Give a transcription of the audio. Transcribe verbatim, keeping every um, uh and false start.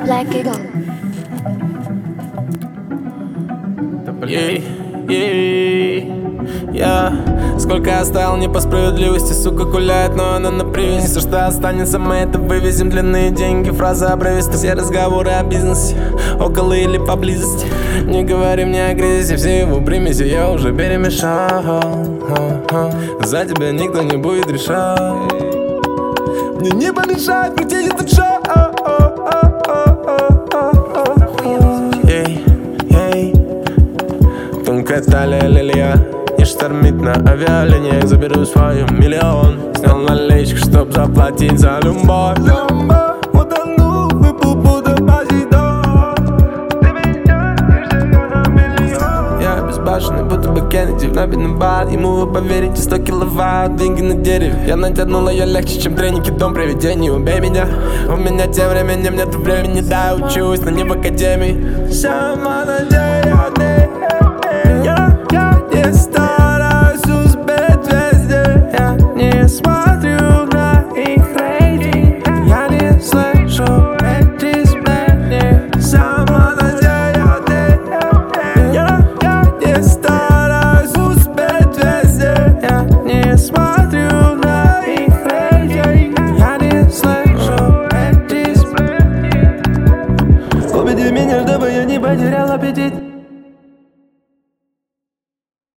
Black Eagle. Yeah, yeah, yeah. Сколько я оставил не по справедливости, сука гуляет, но она на привязи. Все, что останется, мы это вывезем. Длинные деньги, фраза обрывистая. Все разговоры о бизнесе, около или поблизости. Не говори мне о кризисе, все его примеси я уже перемешал. За тебя никто не будет решать. Мне не помешает крутить этот шоу. Ей, ей. Тонкая талия, лилия. Не штормит на авиалиниях. Заберу свой миллион. Снял наличку, чтоб заплатить за любовь. Утону, выплыву до Посейдон. Я безбашенный, будто бы Кеннеди. В набитный бар, ему вы поверите, сто киловатт. Деньги на дереве, я натянул ее легче, чем треники. Дом привидений, убей меня. У меня тем временем нет времени, да, учусь, но не в академии. Сама надеюсь.